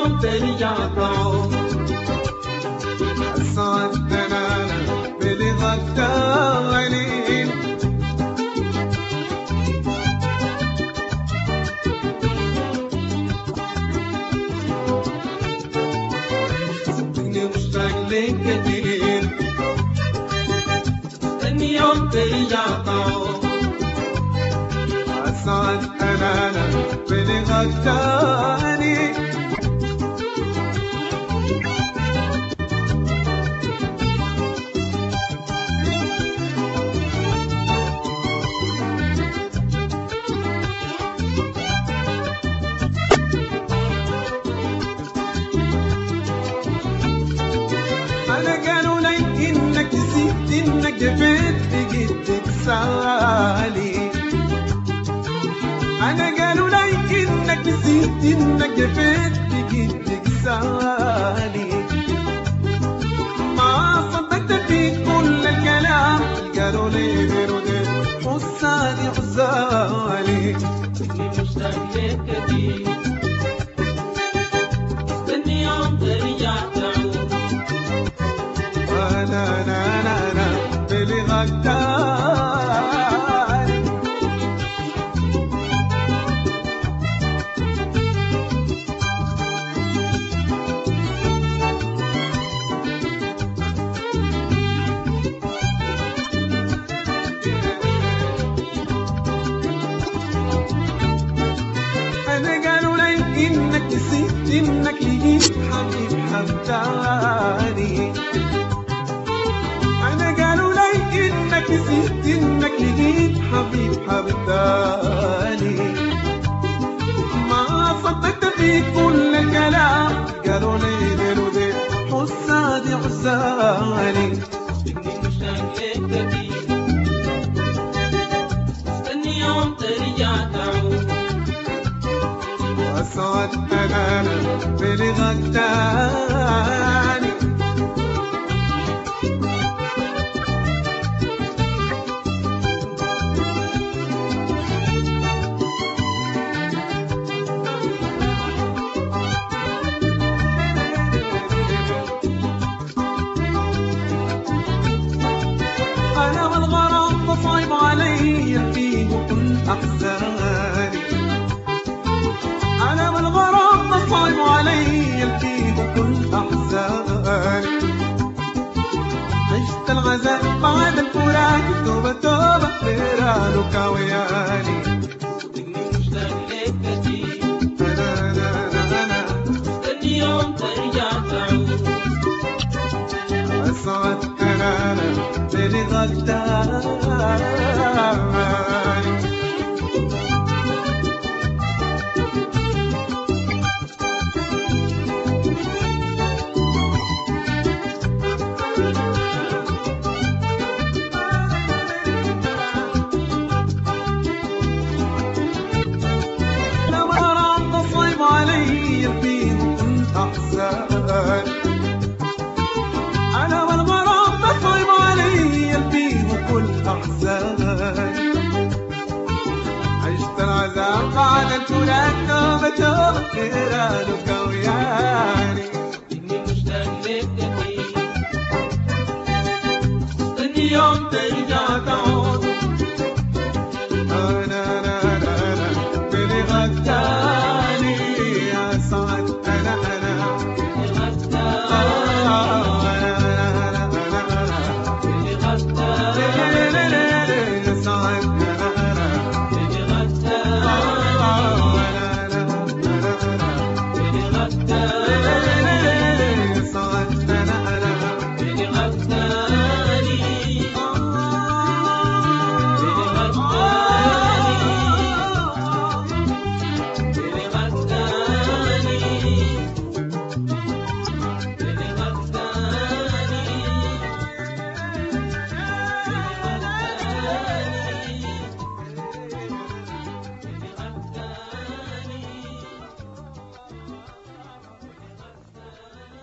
يوم ترجع تعود أسعد أنا بلغة تعليم صدقني مشتاق لك كتير مستني يوم ترجع تعود أسعد أنا بلغة تعليم أنا قالوا لي إنك نسيت إنك جبت بجدك سالي أنا قالوا لي إنك نسيت إنك جبت بجدك سالي ما صدقت في كل الكلام قالوا لي برودك حساني حزالي صدقني مشتاق لك كتير مستني يوم ترجع تعود أنا بلغة تعليم أنا قالوا لي إنك نسيت إنك لقيت حبيب حبتاني أنا قالوا لي إنك نسيت إنك لقيت حبيب حبتاني ما صدقت في كل الكلام قالوا لي برودي حسادي حساني صدقني مشتاق لك كتير مستني يوم ترجع تعود وأسعد أنا بلغة تاني أنا والغرام صعب علي فيه كل أحزاني أنا والغرام صعب علي فيه كل أحزاني عشت العذاب بعد الفراق توبة توبة نيرانك وياني صدقني مشتاق لك كتير أنا مستني يوم ترجع تعود أسعد أنا بلغة تعليم أنا والغرام بصعب علي فيه كل أحزاني عشت العذاب بعد الفراق توبة توبة نيرانك وياني صدقني مشتاق لك كتير مستني يوم ترجع تعود